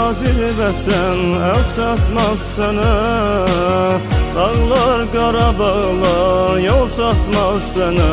zirvəsən, əl çatmaz sənə. Dağlar, Qarabağlar, yol çatmaz sənə.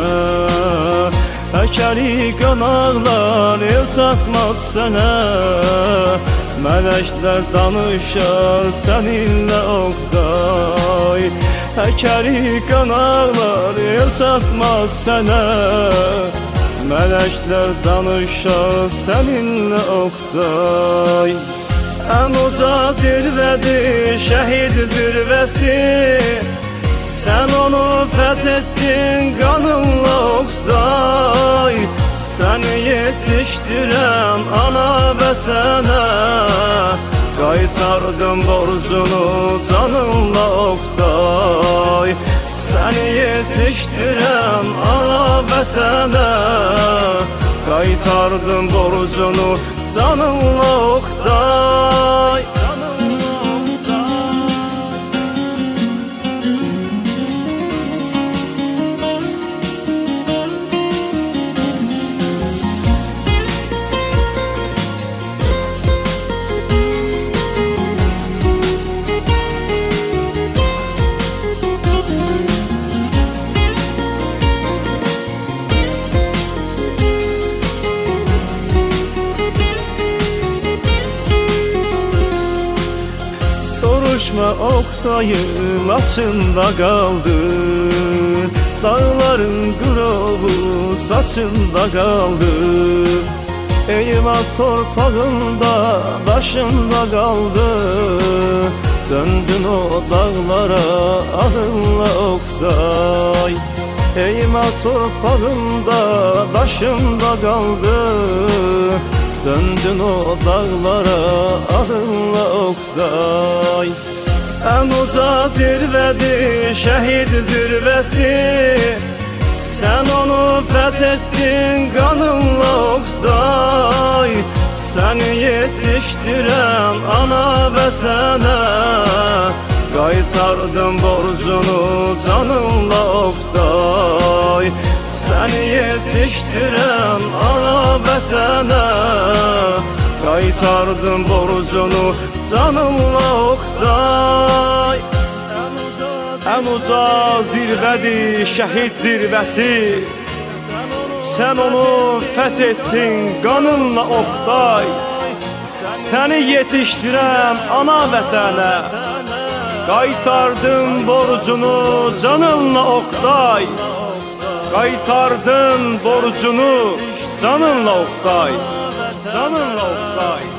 Həkəri qanaqlar, el çatmaz sənə. Mələklər danışar səninlə Oqtay. Həkəri qanaqlar, el çatmaz sənə. Mələklər danışar səninlə Oqtay. Ən uca zirvədir şəhid zirvəsi, sən onu fəth etdin qanınla Oqtay. Səni yetişdirən ana vətənə, qaytardın borcunu canınla Oqtay. Səni yetişdirən ana vətənə, qaytardın borcunu canınla Oqtay. Soruşma Oqtayın açında qaldı, dağların qırovu saçında qaldı. Eymaz torpağında başında qaldı, döndün o dağlara adınla Oqtay. Eymaz torpağında başında qaldı, döndün o dağlara adınla Oqtay. Ən uca zirvədir şəhid zirvəsi, sən onu fəth etdin qanınla Oqtay. Səni yetişdirən ana vətənə, qaytardın borcunu canınla Oqtay. Səni yetişdirən ana vətənə, qaytardın borcunu canınla Oqtay. Ən uca zirvədir şəhid zirvəsi, sən onu fəth etdin qanınla Oqtay. Səni yetişdirən ana vətənə, qaytardın borcunu canınla Oqtay. Qaytardın borcunu canınla Oqtay. Canınla Oqtay.